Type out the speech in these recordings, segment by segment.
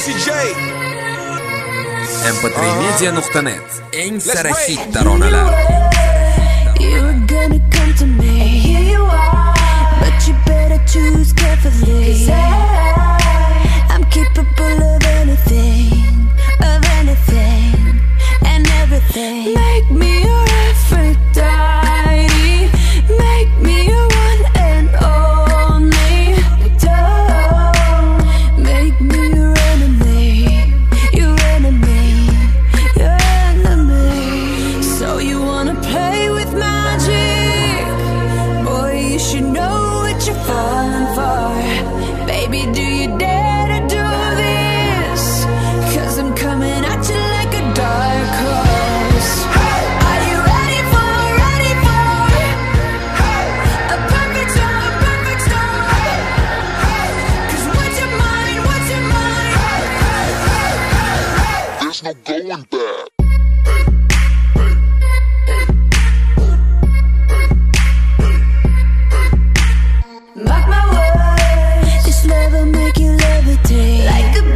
mp3media.net eng sara hit taronalar. You were gonna come to me, and here you are, but you better choose carefully. 'Cause I'm capable of anything, and everything. Make me your Aphrodite, make me your one and only. Don't make me your enemy, your enemy, your enemy. So you wanna play with magic? Boy, you should know what you're falling for. Baby, do you dare to do this? 'Cause I'm coming at you like a dark horse. Are you ready for a perfect storm, perfect storm? 'Cause what's your mind, There's no going back. Mark my words, this love will make you levitate like a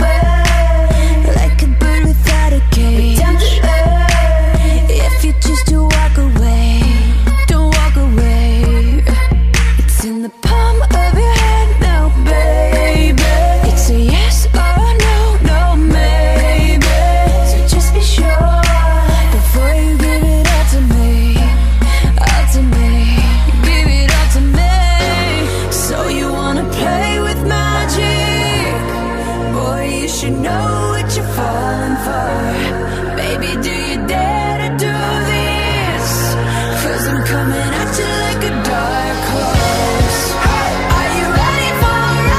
bird without a cage. Down to earth, if you choose to walk away, don't walk away. It's in the palm of your hand now, baby. It's a yes or no, no maybe. So just be sure before you give it all to me, all to me. Give it all to me. So you wanna play with magic? Boy, you should know what you're falling for. Baby, do you dare to do this? 'Cause I'm coming at you like a dark horse. Are you ready for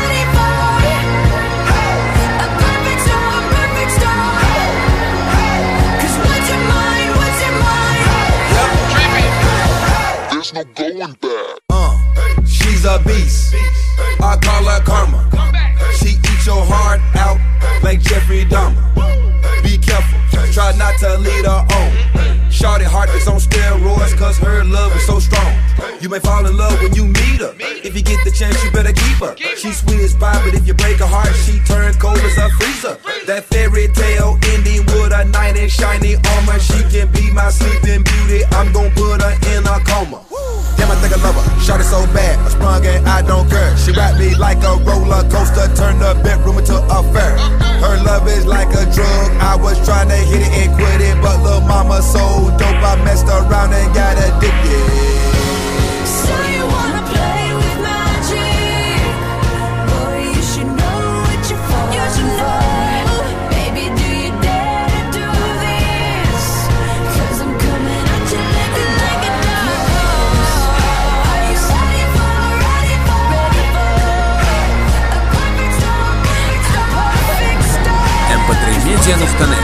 a perfect storm, perfect storm? 'Cause what's your mind, There's no going back. She's a beast, I call her karma. She eats your heart out like Jeffrey Dahmer. Be careful, try not to lead her on. Shorty heart is on steroids 'cause her love is so strong. You may fall in love when you meet her. If you get the chance, you better keep her. She's sweet as pie, but if you break her heart, she turns cold as a freezer. That fairy tale ending with a knight in shiny armor. She can be my sleeping beauty, I'm gon' put her in a coma. Damn, I think I love her. Shot it so bad, I sprung and I don't care. She ride me like a roller coaster, turn the bedroom into a fair. Her love is like a drug. I was trying to hit it and quit it, but lil' mama so dope, I messed around and got addicted. So you wanna play with magic? Boy, you should know what you're falling for. Baby, do you dare to do this? 'Cause I'm coming at you like a dark horse. Are you ready for a perfect storm, a perfect storm? mp3media.net